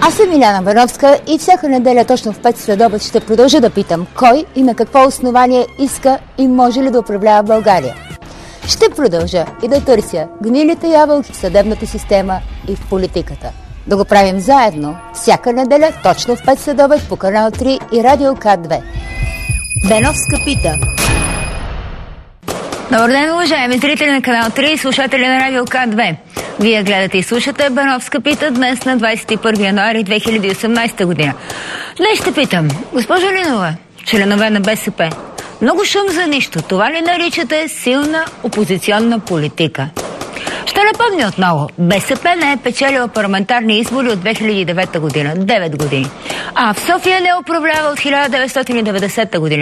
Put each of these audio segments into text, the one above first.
Аз съм Иляна Бановска и всяка неделя точно в 5 следобед ще продължа да питам кой и на какво основание иска и може ли да управлява България. Ще продължа и да търся гнилите ябълки в съдебната система и в политиката. Да го правим заедно всяка неделя точно в 5 следобед по канал 3 и Радио К2. Беновска пита. Добър ден, уважаеми зрители на канал 3 и слушатели на Радио К2. Вие гледате и слушате Беновска пита днес на 21 януари 2018 година. Днес ще питам, госпожо Нинова, членове на БСП, много шум за нищо. Това ли наричате силна опозиционна политика? Ще напомня отново, БСП не е печелила парламентарни избори от 2009 година, 9 години. А в София не управлява от 1990 година,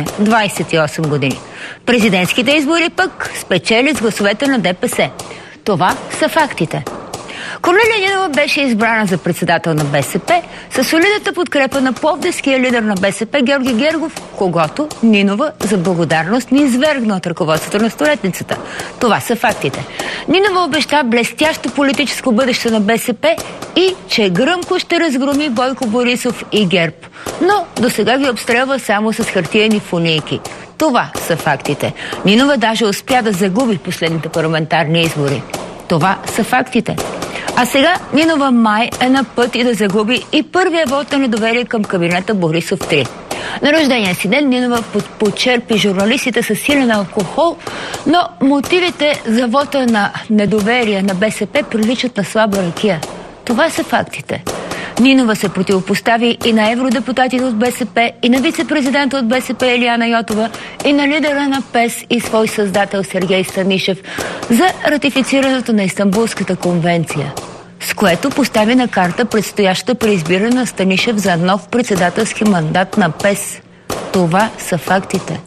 28 години. Президентските избори пък спечели с гласовете на ДПС. Това са фактите. Корнелия Нинова беше избрана за председател на БСП с солидната подкрепа на пловдивския лидер на БСП Георги Гергов, когото Нинова за благодарност ни извергна от ръководството на столетницата. Това са фактите. Нинова обеща блестящо политическо бъдеще на БСП и че гръмко ще разгроми Бойко Борисов и ГЕРБ. Но досега ги обстрелва само с хартиени фунийки. Това са фактите. Нинова даже успя да загуби последните парламентарни избори. Това са фактите. А сега Нинова май е на път и да загуби и първия вот на недоверие към кабинета Борисов 3. На рождения си ден Нинова почерпи журналистите с силен алкохол, но мотивите за вота на недоверие на БСП приличат на слаба ракия. Това са фактите. Нинова се противопостави и на евродепутатите от БСП, и на вице-президента от БСП Илияна Йотова, и на лидера на ПЕС и свой създател Сергей Станишев за ратифицирането на Истанбулската конвенция, с което постави на карта предстоящата преизбиране на Станишев за нов председателски мандат на ПЕС. Това са фактите.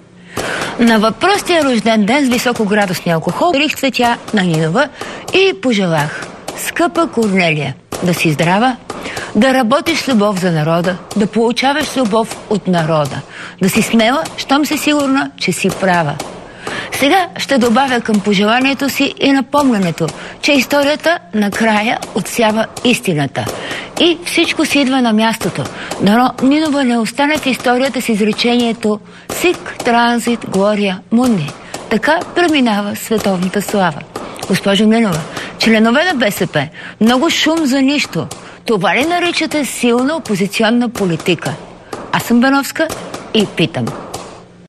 На въпросния рожден ден с високоградусния алкохол дарих цветя на Нинова и пожелах: скъпа Корнелия, да си здрава, да работиш с любов за народа, да получаваш любов от народа, да си смела, щом си сигурна, че си права. Сега ще добавя към пожеланието си и напомнянето, че историята накрая отсява истината. И всичко си идва на мястото. Но Нинова не остане в историята с изречението «Сик транзит глория мунди». Така преминава световната слава. Госпожо Нинова, членове на БСП, много шум за нищо. Това ли наричате силна опозиционна политика? Аз съм Беновска и питам.